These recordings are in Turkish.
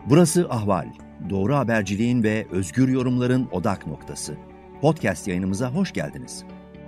Burası Ahval. Doğru haberciliğin ve özgür yorumların odak noktası. Podcast yayınımıza hoş geldiniz.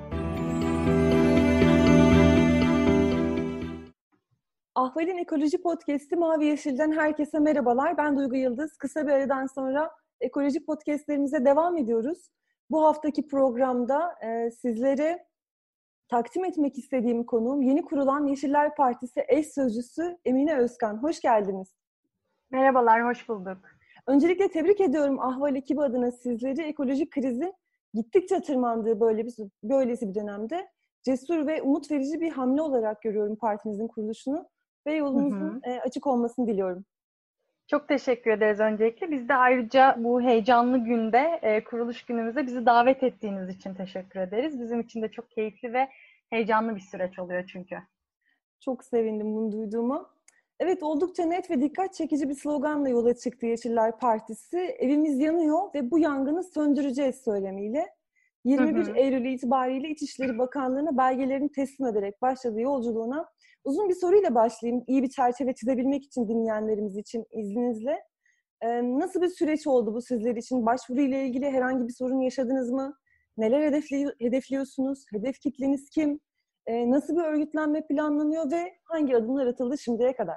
Ahval'in Ekoloji Podcast'i Mavi Yeşil'den herkese merhabalar. Ben Duygu Yıldız. Kısa bir aradan sonra ekoloji podcastlerimize devam ediyoruz. Bu haftaki programda sizlere takdim etmek istediğim konuğum yeni kurulan Yeşiller Partisi eş sözcüsü Emine Özkan. Hoş geldiniz. Merhabalar, hoş bulduk. Öncelikle tebrik ediyorum Ahval ekibi adına sizleri. Ekolojik krizin gittikçe tırmandığı böylesi bir dönemde cesur ve umut verici bir hamle olarak görüyorum partinizin kuruluşunu ve yolunuzun açık olmasını diliyorum. Çok teşekkür ederiz öncelikle. Biz de ayrıca bu heyecanlı günde, kuruluş günümüze bizi davet ettiğiniz için teşekkür ederiz. Bizim için de çok keyifli ve heyecanlı bir süreç oluyor çünkü. Çok sevindim bunu duyduğuma. Evet, oldukça net ve dikkat çekici bir sloganla yola çıktı Yeşiller Partisi. Evimiz yanıyor ve bu yangını söndüreceğiz söylemiyle. 21 Eylül itibariyle İçişleri Bakanlığı'na belgelerini teslim ederek başladığı yolculuğuna uzun bir soruyla başlayayım. İyi bir çerçeve çizebilmek için dinleyenlerimiz için izninizle. Nasıl bir süreç oldu bu sizler için? Başvuru ile ilgili herhangi bir sorun yaşadınız mı? Neler hedefliyorsunuz? Hedef kitleniz kim? Nasıl bir örgütlenme planlanıyor ve hangi adımlar atıldı şimdiye kadar?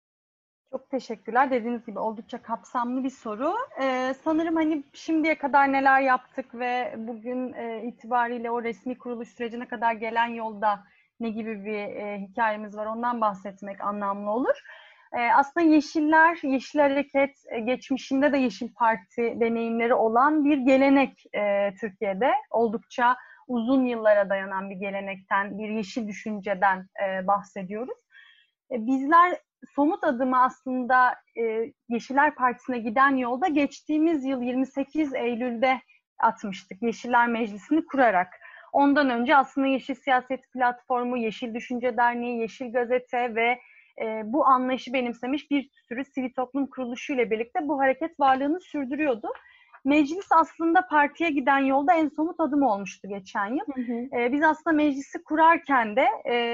Çok teşekkürler. Dediğiniz gibi oldukça kapsamlı bir soru. Sanırım hani şimdiye kadar neler yaptık ve bugün itibariyle o resmi kuruluş sürecine kadar gelen yolda ne gibi bir hikayemiz var ondan bahsetmek anlamlı olur. Aslında Yeşiller, Yeşil Hareket, geçmişinde de Yeşil Parti deneyimleri olan bir gelenek Türkiye'de. Oldukça uzun yıllara dayanan bir gelenekten, bir yeşil düşünceden bahsediyoruz. Bizler somut adımı aslında Yeşiller Partisi'ne giden yolda geçtiğimiz yıl 28 Eylül'de atmıştık Yeşiller Meclisi'ni kurarak. Ondan önce aslında Yeşil Siyaset Platformu, Yeşil Düşünce Derneği, Yeşil Gazete ve bu anlayışı benimsemiş bir sürü sivil toplum kuruluşuyla birlikte bu hareket varlığını sürdürüyordu. Meclis aslında partiye giden yolda en somut adım olmuştu geçen yıl. Biz aslında meclisi kurarken de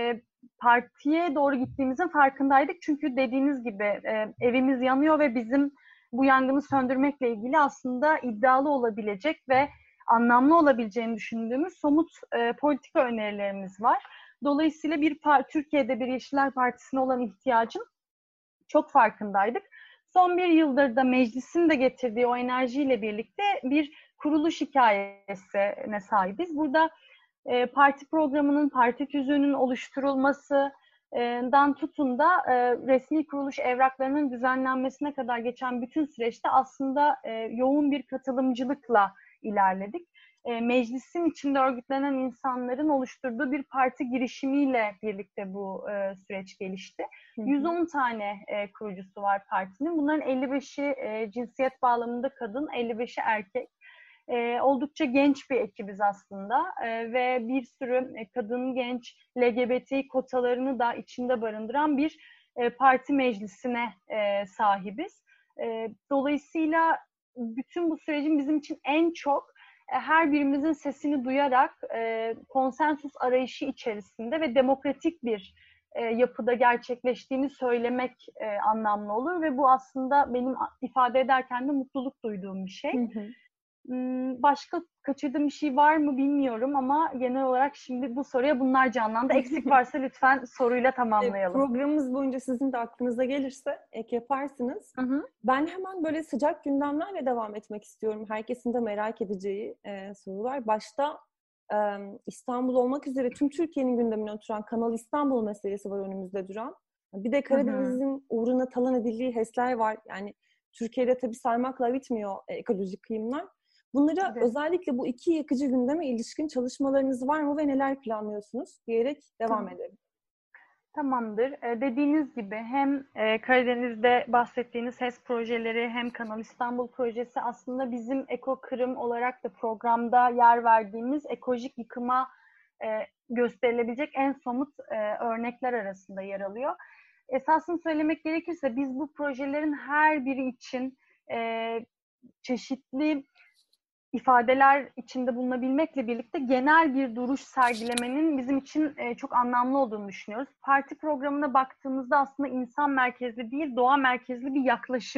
partiye doğru gittiğimizin farkındaydık. Çünkü dediğiniz gibi evimiz yanıyor ve bizim bu yangını söndürmekle ilgili aslında iddialı olabilecek ve anlamlı olabileceğini düşündüğümüz somut politika önerilerimiz var. Dolayısıyla Türkiye'de bir Yeşiller Partisi'ne olan ihtiyacın çok farkındaydık. Son bir yıldır da meclisin de getirdiği o enerjiyle birlikte bir kuruluş hikayesine sahibiz. Burada parti programının, parti tüzüğünün oluşturulmasından tutun da resmi kuruluş evraklarının düzenlenmesine kadar geçen bütün süreçte aslında yoğun bir katılımcılıkla ilerledik. Meclisin içinde örgütlenen insanların oluşturduğu bir parti girişimiyle birlikte bu süreç gelişti. 110 tane kurucusu var partinin. Bunların 55'i cinsiyet bağlamında kadın, 55'i erkek. Oldukça genç bir ekibiz aslında ve bir sürü kadın, genç, LGBT kotalarını da içinde barındıran bir parti meclisine sahibiz. Dolayısıyla bütün bu sürecin bizim için en çok her birimizin sesini duyarak konsensus arayışı içerisinde ve demokratik bir yapıda gerçekleştiğini söylemek anlamlı olur ve bu aslında benim ifade ederken de mutluluk duyduğum bir şey. Başka kaçırdığım bir şey var mı bilmiyorum ama genel olarak şimdi bu soruya bunlar canlandı. Eksik varsa lütfen soruyla tamamlayalım. Programımız boyunca sizin de aklınıza gelirse ek yaparsınız. Ben hemen böyle sıcak gündemlerle devam etmek istiyorum. Herkesin de merak edeceği sorular. Başta İstanbul olmak üzere tüm Türkiye'nin gündemine oturan Kanal İstanbul meselesi var önümüzde duran. Bir de Karadeniz'in uğruna talan edildiği HES'ler var. Yani Türkiye'de tabii saymakla bitmiyor ekolojik kıyımlar. Bunlara özellikle bu iki yakıcı gündeme ilişkin çalışmalarınız var mı ve neler planlıyorsunuz diyerek devam edelim. Tamamdır. Dediğiniz gibi hem Karadeniz'de bahsettiğiniz HES projeleri hem Kanal İstanbul projesi aslında bizim Eko Kırım olarak da programda yer verdiğimiz ekolojik yıkıma gösterilebilecek en somut örnekler arasında yer alıyor. Esasını söylemek gerekirse biz bu projelerin her biri için çeşitli ifadeler içinde bulunabilmekle birlikte genel bir duruş sergilemenin bizim için çok anlamlı olduğunu düşünüyoruz. Parti programına baktığımızda aslında insan merkezli değil, doğa merkezli bir yaklaşım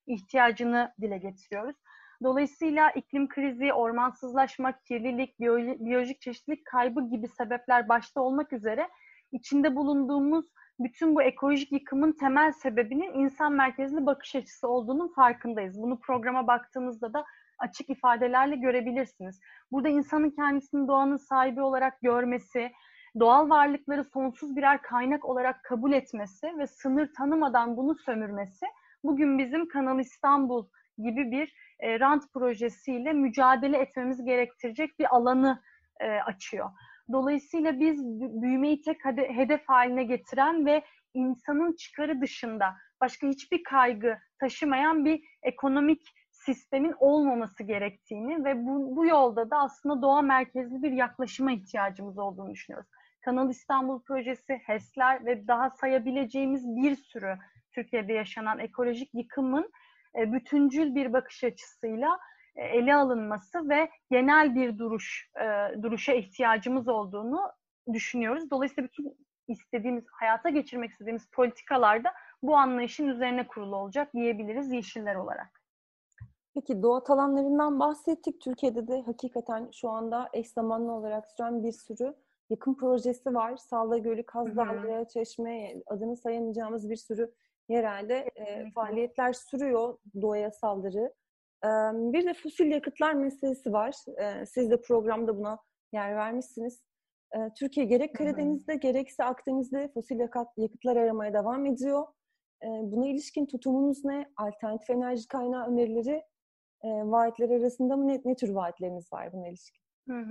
ihtiyacını dile getiriyoruz. Dolayısıyla iklim krizi, ormansızlaşma, kirlilik, biyolojik çeşitlilik kaybı gibi sebepler başta olmak üzere içinde bulunduğumuz bütün bu ekolojik yıkımın temel sebebinin insan merkezli bakış açısı olduğunun farkındayız. Bunu programa baktığınızda da açık ifadelerle görebilirsiniz. Burada insanın kendisini doğanın sahibi olarak görmesi, doğal varlıkları sonsuz birer kaynak olarak kabul etmesi ve sınır tanımadan bunu sömürmesi bugün bizim Kanal İstanbul gibi bir rant projesiyle mücadele etmemiz gerektirecek bir alanı açıyor. Dolayısıyla biz büyümeyi tek hedef haline getiren ve insanın çıkarı dışında başka hiçbir kaygı taşımayan bir ekonomik sistemin olmaması gerektiğini ve bu yolda da aslında doğa merkezli bir yaklaşıma ihtiyacımız olduğunu düşünüyoruz. Kanal İstanbul projesi, HES'ler ve daha sayabileceğimiz bir sürü Türkiye'de yaşanan ekolojik yıkımın bütüncül bir bakış açısıyla ele alınması ve genel bir duruşa ihtiyacımız olduğunu düşünüyoruz. Dolayısıyla bütün hayata geçirmek istediğimiz politikalarda bu anlayışın üzerine kurulu olacak diyebiliriz Yeşiller olarak. Peki doğa alanlarından bahsettik. Türkiye'de de hakikaten şu anda eş zamanlı olarak süren bir sürü yakın projesi var. Sağla Gölü, Kaz Dağları, Çeşme, adını sayamayacağımız bir sürü yerelde faaliyetler sürüyor, doğaya saldırı. Bir de fosil yakıtlar meselesi var. Siz de programda buna yer vermişsiniz. Türkiye gerek Karadeniz'de gerekse Akdeniz'de fosil yakıtlar aramaya devam ediyor. Buna ilişkin tutumunuz ne? Alternatif enerji kaynağı önerileri, vaatler arasında mı ne tür vaatleriniz var buna ilişkin?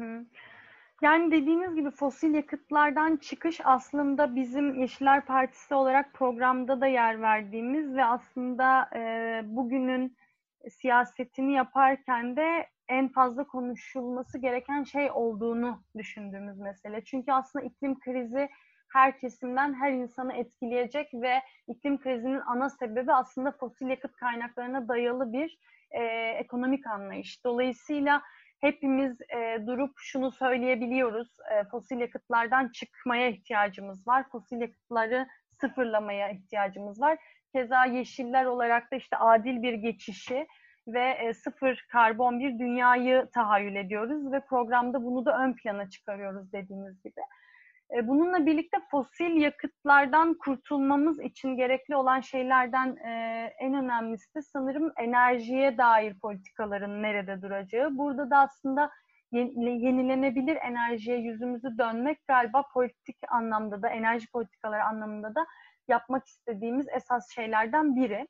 Yani dediğiniz gibi fosil yakıtlardan çıkış aslında bizim Yeşiller Partisi olarak programda da yer verdiğimiz ve aslında bugünün siyasetini yaparken de en fazla konuşulması gereken şey olduğunu düşündüğümüz mesele. Çünkü aslında iklim krizi her kesimden her insanı etkileyecek ve iklim krizinin ana sebebi aslında fosil yakıt kaynaklarına dayalı bir ekonomik anlayış. Dolayısıyla hepimiz durup şunu söyleyebiliyoruz, fosil yakıtlardan çıkmaya ihtiyacımız var, fosil yakıtları sıfırlamaya ihtiyacımız var. Keza Yeşiller olarak da işte adil bir geçişi ve sıfır karbon bir dünyayı tahayyül ediyoruz ve programda bunu da ön plana çıkarıyoruz dediğimiz gibi. Bununla birlikte fosil yakıtlardan kurtulmamız için gerekli olan şeylerden en önemlisi de sanırım enerjiye dair politikaların nerede duracağı. Burada da aslında yenilenebilir enerjiye yüzümüzü dönmek galiba politik anlamda da, enerji politikaları anlamında da yapmak istediğimiz esas şeylerden biri.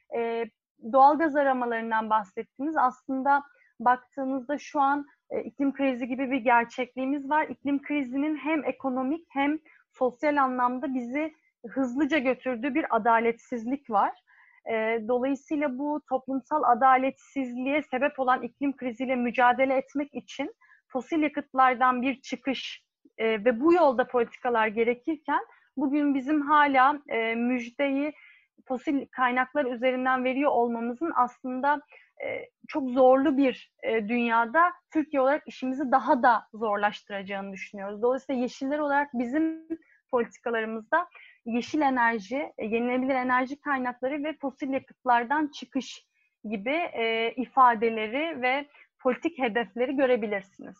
Doğalgaz aramalarından bahsettiniz. Aslında baktığınızda şu an iklim krizi gibi bir gerçekliğimiz var. İklim krizinin hem ekonomik hem sosyal anlamda bizi hızlıca götürdüğü bir adaletsizlik var. Dolayısıyla bu toplumsal adaletsizliğe sebep olan iklim kriziyle mücadele etmek için fosil yakıtlardan bir çıkış ve bu yolda politikalar gerekirken bugün bizim hala müjdeyi fosil kaynaklar üzerinden veriyor olmamızın aslında çok zorlu bir dünyada Türkiye olarak işimizi daha da zorlaştıracağını düşünüyoruz. Dolayısıyla Yeşiller olarak bizim politikalarımızda yeşil enerji, yenilenebilir enerji kaynakları ve fosil yakıtlardan çıkış gibi ifadeleri ve politik hedefleri görebilirsiniz.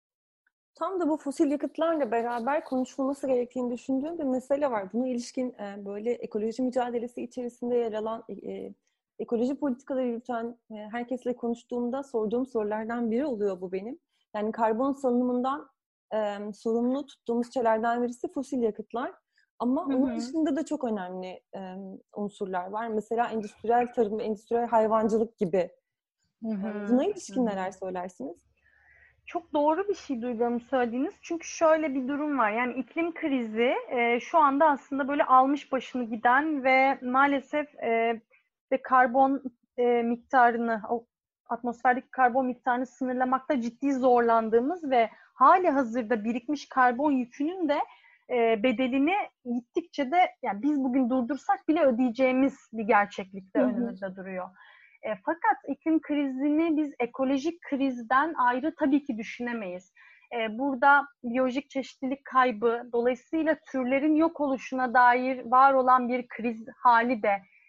Tam da bu fosil yakıtlarla beraber konuşulması gerektiğini düşündüğüm bir mesele var. Buna ilişkin böyle ekoloji mücadelesi içerisinde yer alan, ekoloji politikaları yürüten herkesle konuştuğumda sorduğum sorulardan biri oluyor bu benim. Yani karbon salınımından sorumlu tuttuğumuz şeylerden birisi fosil yakıtlar. Ama onun dışında da çok önemli unsurlar var. Mesela endüstriyel tarım ve endüstriyel hayvancılık gibi. Buna ilişkin neler söylersiniz? Çok doğru bir şey Duygu söylediğiniz. Çünkü şöyle bir durum var. Yani iklim krizi şu anda aslında böyle almış başını giden ve maalesef de karbon miktarını, o atmosferdeki karbon miktarını sınırlamakta ciddi zorlandığımız ve hali hazırda birikmiş karbon yükünün de bedelini gittikçe de yani biz bugün durdursak bile ödeyeceğimiz bir gerçeklikte önümüzde duruyor. Fakat iklim krizini biz ekolojik krizden ayrı tabii ki düşünemeyiz. Burada biyolojik çeşitlilik kaybı, dolayısıyla türlerin yok oluşuna dair var olan bir kriz hali de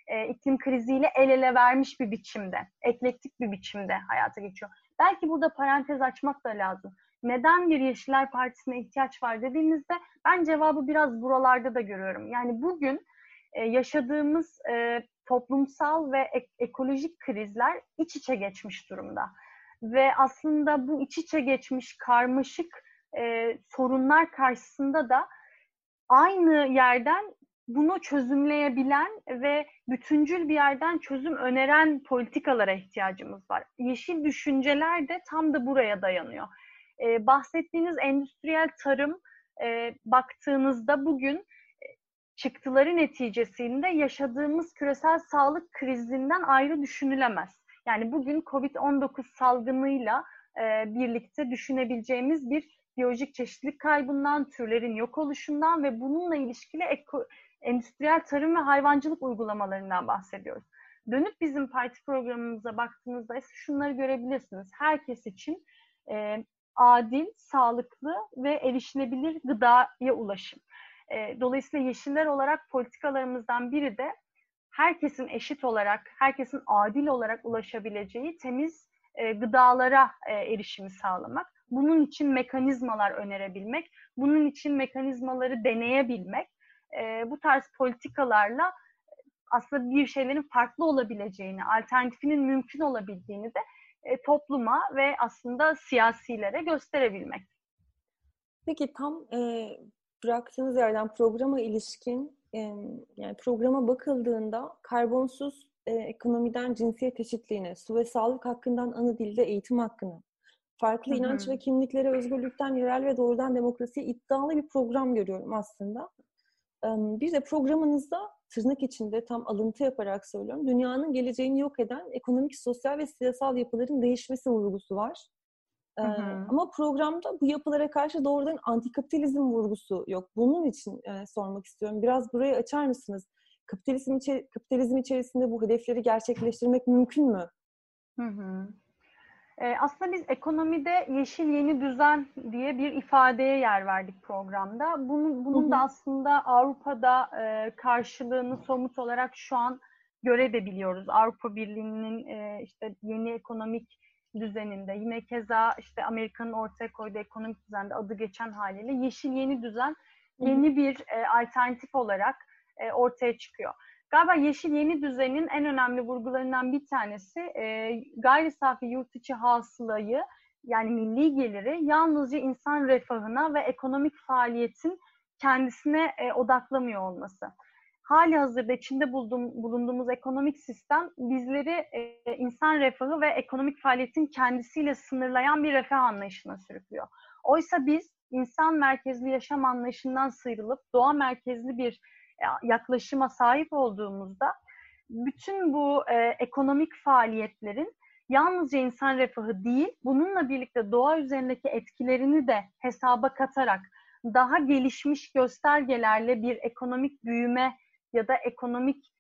iklim kriziyle el ele vermiş bir biçimde, eklektik bir biçimde hayata geçiyor. Belki burada parantez açmak da lazım. Neden bir Yeşiller Partisi'ne ihtiyaç var dediğinizde ben cevabı biraz buralarda da görüyorum. Yani bugün yaşadığımız toplumsal ve ekolojik krizler iç içe geçmiş durumda. Ve aslında bu iç içe geçmiş karmaşık sorunlar karşısında da aynı yerden bunu çözümleyebilen ve bütüncül bir yerden çözüm öneren politikalara ihtiyacımız var. Yeşil düşünceler de tam da buraya dayanıyor. Bahsettiğiniz endüstriyel tarım baktığınızda bugün çıktıları neticesinde yaşadığımız küresel sağlık krizinden ayrı düşünülemez. Yani bugün COVID-19 salgınıyla birlikte düşünebileceğimiz bir biyolojik çeşitlilik kaybından, türlerin yok oluşundan ve bununla ilişkili endüstriyel tarım ve hayvancılık uygulamalarından bahsediyoruz. Dönüp bizim parti programımıza baktığınızda ise şunları görebilirsiniz. Herkes için adil, sağlıklı ve erişilebilir gıdaya ulaşım. Dolayısıyla yeşiller olarak politikalarımızdan biri de herkesin eşit olarak, herkesin adil olarak ulaşabileceği temiz gıdalara erişimi sağlamak. Bunun için mekanizmalar önerebilmek, bunun için mekanizmaları deneyebilmek, bu tarz politikalarla aslında bir şeylerin farklı olabileceğini, alternatifinin mümkün olabildiğini de topluma ve aslında siyasilere gösterebilmek. Peki tam bıraktığınız yerden programa ilişkin, yani programa bakıldığında karbonsuz ekonomiden cinsiyet eşitliğine, su ve sağlık hakkından ana dilde eğitim hakkına, farklı inanç ve kimliklere özgürlükten yerel ve doğrudan demokrasiye iddialı bir program görüyorum aslında. Bir de programınızda tırnak içinde tam alıntı yaparak söylüyorum, dünyanın geleceğini yok eden ekonomik, sosyal ve siyasal yapıların değişmesi vurgusu var. Ama programda bu yapılara karşı doğrudan antikapitalizm vurgusu yok. Bunun için sormak istiyorum. Biraz burayı açar mısınız? Kapitalizm içerisinde bu hedefleri gerçekleştirmek mümkün mü? Aslında biz ekonomide yeşil yeni düzen diye bir ifadeye yer verdik programda. Bunun da aslında Avrupa'da karşılığını somut olarak şu an görebiliyoruz. Avrupa Birliği'nin işte yeni ekonomik düzeninde, yine keza işte Amerika'nın ortaya koyduğu ekonomik düzende adı geçen haliyle yeşil yeni düzen yeni bir alternatif olarak ortaya çıkıyor. Galiba yeşil yeni düzenin en önemli vurgularından bir tanesi gayri safi yurt içi hasılayı, yani milli geliri yalnızca insan refahına ve ekonomik faaliyetin kendisine odaklamıyor olması. Halihazırda içinde bulunduğumuz ekonomik sistem bizleri insan refahı ve ekonomik faaliyetin kendisiyle sınırlayan bir refah anlayışına sürüklüyor. Oysa biz insan merkezli yaşam anlayışından sıyrılıp doğa merkezli bir yaklaşıma sahip olduğumuzda bütün bu ekonomik faaliyetlerin yalnızca insan refahı değil, bununla birlikte doğa üzerindeki etkilerini de hesaba katarak daha gelişmiş göstergelerle bir ekonomik büyüme ya da ekonomik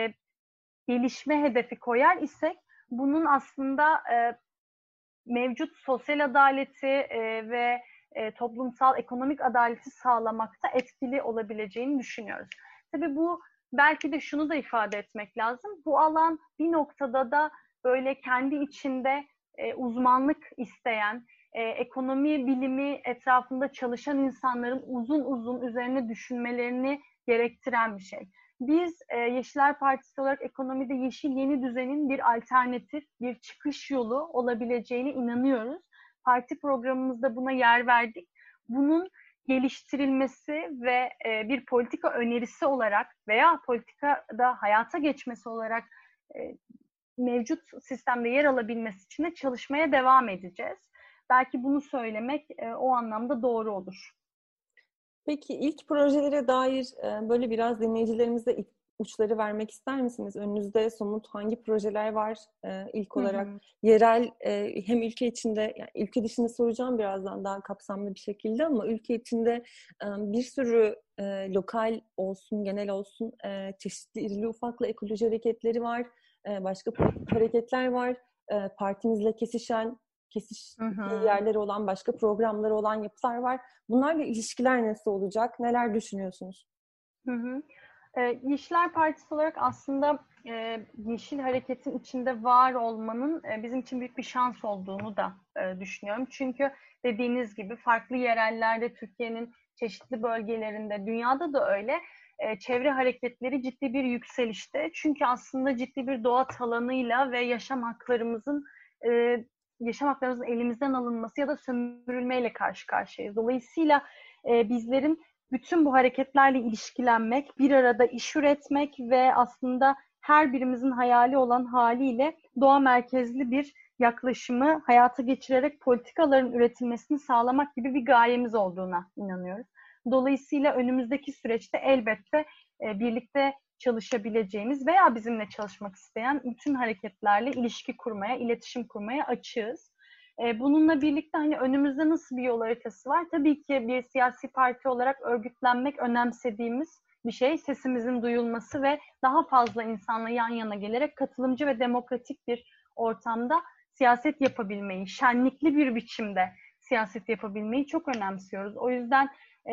gelişme hedefi koyar isek bunun aslında mevcut sosyal adaleti ve toplumsal ekonomik adaleti sağlamakta etkili olabileceğini düşünüyoruz. Tabii bu belki de şunu da ifade etmek lazım. Bu alan bir noktada da böyle kendi içinde uzmanlık isteyen, ekonomi bilimi etrafında çalışan insanların uzun uzun üzerine düşünmelerini gerektiren bir şey. Biz Yeşiller Partisi olarak ekonomide yeşil yeni düzenin bir alternatif, bir çıkış yolu olabileceğine inanıyoruz. Parti programımızda buna yer verdik. Bunun geliştirilmesi ve bir politika önerisi olarak veya politikada hayata geçmesi olarak mevcut sistemde yer alabilmesi için de çalışmaya devam edeceğiz. Belki bunu söylemek o anlamda doğru olur. Peki ilk projelere dair böyle biraz dinleyicilerimize ipuçları vermek ister misiniz? Önünüzde somut hangi projeler var ilk olarak? Yerel hem ülke içinde, yani ülke dışında soracağım birazdan daha kapsamlı bir şekilde, ama ülke içinde bir sürü lokal olsun, genel olsun çeşitli irili ufaklı ekoloji hareketleri var. Başka politik hareketler var. Partimizle kesiştiği yerleri olan, başka programları olan yapılar var. Bunlarla ilişkiler nasıl olacak? Neler düşünüyorsunuz? Yeşiller Partisi olarak aslında Yeşil Hareket'in içinde var olmanın bizim için büyük bir şans olduğunu da düşünüyorum. Çünkü dediğiniz gibi farklı yerellerde, Türkiye'nin çeşitli bölgelerinde, dünyada da öyle çevre hareketleri ciddi bir yükselişte. Çünkü aslında ciddi bir doğa talanıyla ve yaşam haklarımızın elimizden alınması ya da sömürülmeyle karşı karşıyayız. Dolayısıyla bizlerin bütün bu hareketlerle ilişkilenmek, bir arada iş üretmek ve aslında her birimizin hayali olan haliyle doğa merkezli bir yaklaşımı hayata geçirerek politikaların üretilmesini sağlamak gibi bir gayemiz olduğuna inanıyoruz. Dolayısıyla önümüzdeki süreçte elbette birlikte çalışabileceğimiz veya bizimle çalışmak isteyen bütün hareketlerle ilişki kurmaya, iletişim kurmaya açığız. Bununla birlikte hani önümüzde nasıl bir yol haritası var? Tabii ki bir siyasi parti olarak örgütlenmek önemsediğimiz bir şey. Sesimizin duyulması ve daha fazla insanla yan yana gelerek katılımcı ve demokratik bir ortamda siyaset yapabilmeyi, şenlikli bir biçimde siyaset yapabilmeyi çok önemsiyoruz. O yüzden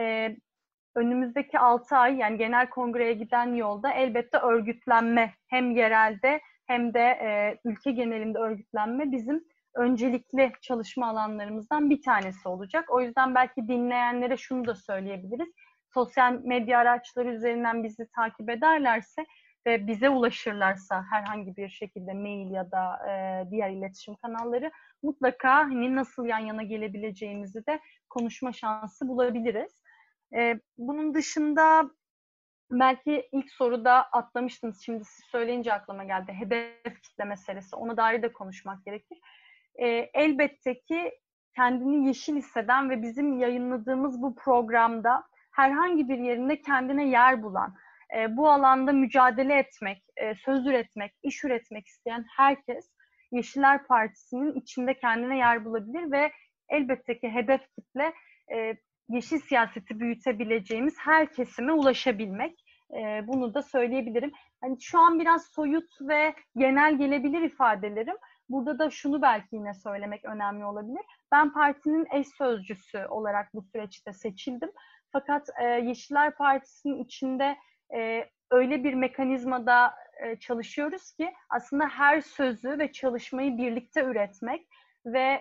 önümüzdeki 6 ay yani genel kongreye giden yolda elbette örgütlenme hem yerelde hem de ülke genelinde örgütlenme bizim öncelikli çalışma alanlarımızdan bir tanesi olacak. O yüzden belki dinleyenlere şunu da söyleyebiliriz. Sosyal medya araçları üzerinden bizi takip ederlerse ve bize ulaşırlarsa herhangi bir şekilde mail ya da diğer iletişim kanalları mutlaka hani nasıl yan yana gelebileceğimizi de konuşma şansı bulabiliriz. Bunun dışında belki ilk soruda atlamıştınız. Şimdi siz söyleyince aklıma geldi. Hedef kitle meselesi. Ona dair de konuşmak gerekir. Elbette ki kendini yeşil hisseden ve bizim yayınladığımız bu programda herhangi bir yerinde kendine yer bulan, bu alanda mücadele etmek, söz üretmek, iş üretmek isteyen herkes Yeşiller Partisi'nin içinde kendine yer bulabilir ve elbette ki hedef kitle yeşil siyaseti büyütebileceğimiz her kesime ulaşabilmek. Bunu da söyleyebilirim. Hani şu an biraz soyut ve genel gelebilir ifadelerim. Burada da şunu belki yine söylemek önemli olabilir. Ben partinin eş sözcüsü olarak bu süreçte seçildim. Fakat Yeşiller Partisi'nin içinde öyle bir mekanizmada çalışıyoruz ki aslında her sözü ve çalışmayı birlikte üretmek ve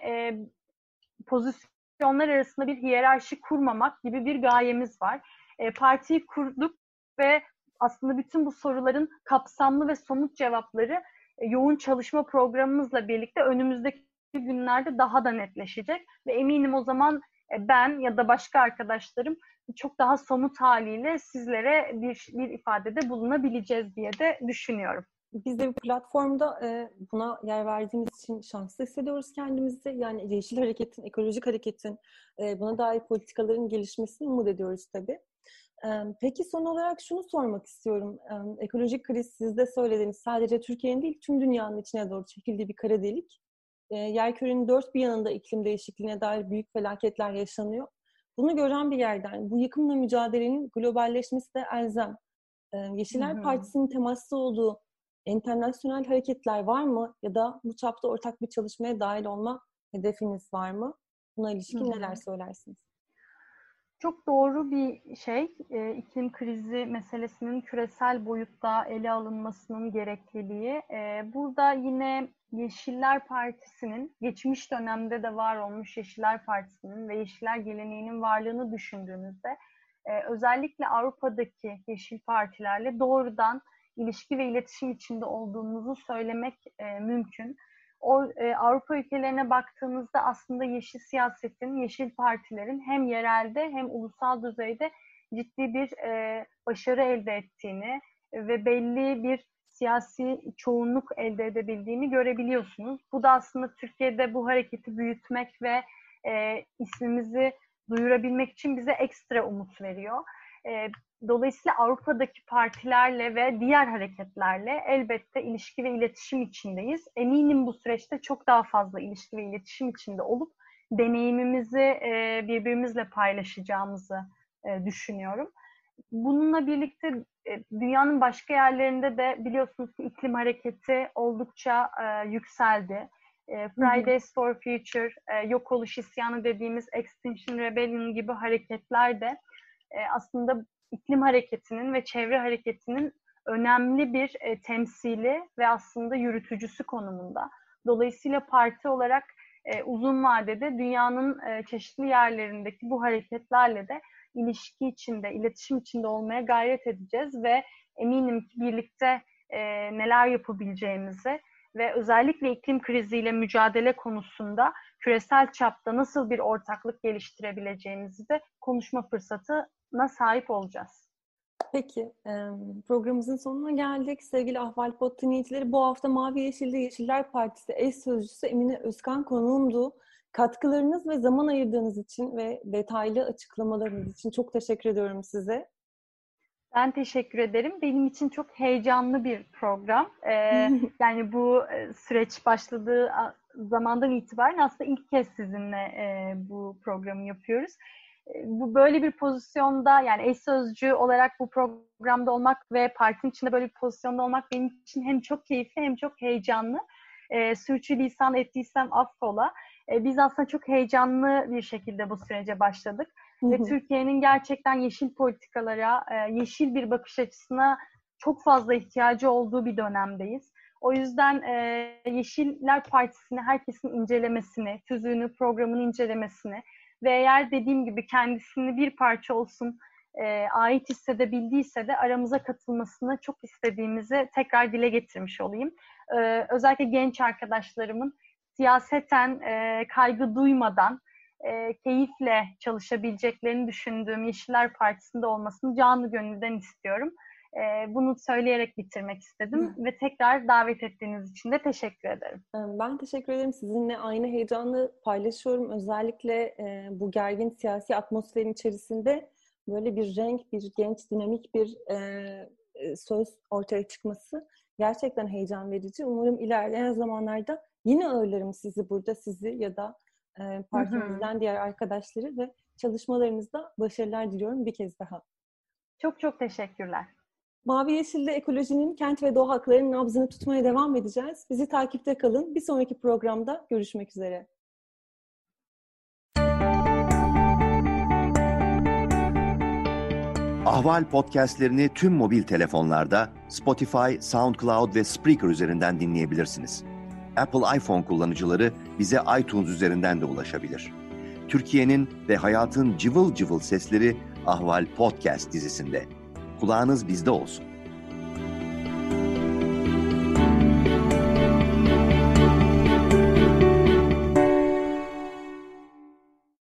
pozisyonlar arasında bir hiyerarşi kurmamak gibi bir gayemiz var. Partiyi kurduk ve aslında bütün bu soruların kapsamlı ve somut cevapları yoğun çalışma programımızla birlikte önümüzdeki günlerde daha da netleşecek ve eminim o zaman ben ya da başka arkadaşlarım çok daha somut haliyle sizlere bir ifadede bulunabileceğiz diye de düşünüyorum. Biz de bu platformda buna yer verdiğimiz için şanslı hissediyoruz kendimizi. Yani Yeşil Hareket'in, ekolojik hareketin buna dair politikaların gelişmesini umut ediyoruz tabii. Peki son olarak şunu sormak istiyorum. Ekolojik kriz siz de söylediğiniz sadece Türkiye'nin değil tüm dünyanın içine doğru çekildiği bir kara delik. Yerkürenin dört bir yanında iklim değişikliğine dair büyük felaketler yaşanıyor. Bunu gören bir yerden bu yıkımla mücadelenin globalleşmesi de elzem. Yeşiller Partisi'nin temaslı olduğu internasyonel hareketler var mı? Ya da bu çapta ortak bir çalışmaya dahil olma hedefiniz var mı? Buna ilişkin neler söylersiniz? Çok doğru bir şey. İklim krizi meselesinin küresel boyutta ele alınmasının gerekliliği. Burada yine Yeşiller Partisi'nin, geçmiş dönemde de var olmuş Yeşiller Partisi'nin ve Yeşiller geleneğinin varlığını düşündüğümüzde özellikle Avrupa'daki Yeşil Partilerle doğrudan ilişki ve iletişim içinde olduğumuzu söylemek mümkün. Avrupa ülkelerine baktığımızda aslında yeşil siyasetin, yeşil partilerin hem yerelde hem ulusal düzeyde ciddi bir başarı elde ettiğini ve belli bir siyasi çoğunluk elde edebildiğini görebiliyorsunuz. Bu da aslında Türkiye'de bu hareketi büyütmek ve ismimizi duyurabilmek için bize ekstra umut veriyor. Dolayısıyla Avrupa'daki partilerle ve diğer hareketlerle elbette ilişki ve iletişim içindeyiz. Eminim bu süreçte çok daha fazla ilişki ve iletişim içinde olup deneyimimizi birbirimizle paylaşacağımızı düşünüyorum. Bununla birlikte dünyanın başka yerlerinde de biliyorsunuz ki iklim hareketi oldukça yükseldi. Fridays for Future, yok oluş isyanı dediğimiz Extinction Rebellion gibi hareketler de aslında iklim hareketinin ve çevre hareketinin önemli bir temsili ve aslında yürütücüsü konumunda. Dolayısıyla parti olarak uzun vadede dünyanın çeşitli yerlerindeki bu hareketlerle de ilişki içinde, iletişim içinde olmaya gayret edeceğiz ve eminim ki birlikte neler yapabileceğimizi ve özellikle iklim kriziyle mücadele konusunda küresel çapta nasıl bir ortaklık geliştirebileceğimizi de konuşma fırsatına sahip olacağız. Peki, programımızın sonuna geldik. Sevgili Ahvalpot dinleyicileri, bu hafta Mavi Yeşil'de Yeşiller Partisi eş sözcüsü Emine Özkan konuğumdu. Katkılarınız ve zaman ayırdığınız için ve detaylı açıklamalarınız için çok teşekkür ediyorum size. Ben teşekkür ederim. Benim için çok heyecanlı bir program. Yani bu süreç başladığı zamandan itibaren aslında ilk kez sizinle bu programı yapıyoruz. Bu böyle bir pozisyonda, yani eş sözcü olarak bu programda olmak ve partinin içinde böyle bir pozisyonda olmak benim için hem çok keyifli hem çok heyecanlı. Sürçülisan ettiysem affola. Biz aslında çok heyecanlı bir şekilde bu sürece başladık. Ve Türkiye'nin gerçekten yeşil politikalara, yeşil bir bakış açısına çok fazla ihtiyacı olduğu bir dönemdeyiz. O yüzden Yeşiller Partisi'ni herkesin incelemesini, tüzüğünü, programını incelemesini ve eğer dediğim gibi kendisini bir parça olsun ait hissedebildiyse de aramıza katılmasını çok istediğimizi tekrar dile getirmiş olayım. Özellikle genç arkadaşlarımın siyaseten kaygı duymadan, keyifle çalışabileceklerini düşündüğüm Yeşiller Partisi'nde olmasını canı gönülden istiyorum. Bunu söyleyerek bitirmek istedim ve tekrar davet ettiğiniz için de teşekkür ederim. Ben teşekkür ederim. Sizinle aynı heyecanı paylaşıyorum. Özellikle bu gergin siyasi atmosferin içerisinde böyle bir renk, bir genç, dinamik bir söz ortaya çıkması gerçekten heyecan verici. Umarım ilerleyen zamanlarda yine ağırlarım sizi burada, sizi ya da partimizden diğer arkadaşları ve çalışmalarınızda başarılar diliyorum bir kez daha. Çok çok teşekkürler. Mavi Yeşil'de ekolojinin, kent ve doğa haklarının nabzını tutmaya devam edeceğiz. Bizi takipte kalın. Bir sonraki programda görüşmek üzere. Ahval podcastlerini tüm mobil telefonlarda Spotify, SoundCloud ve Spreaker üzerinden dinleyebilirsiniz. Apple iPhone kullanıcıları bize iTunes üzerinden de ulaşabilir. Türkiye'nin ve hayatın cıvıl cıvıl sesleri Ahval Podcast dizisinde. Kulağınız bizde olsun.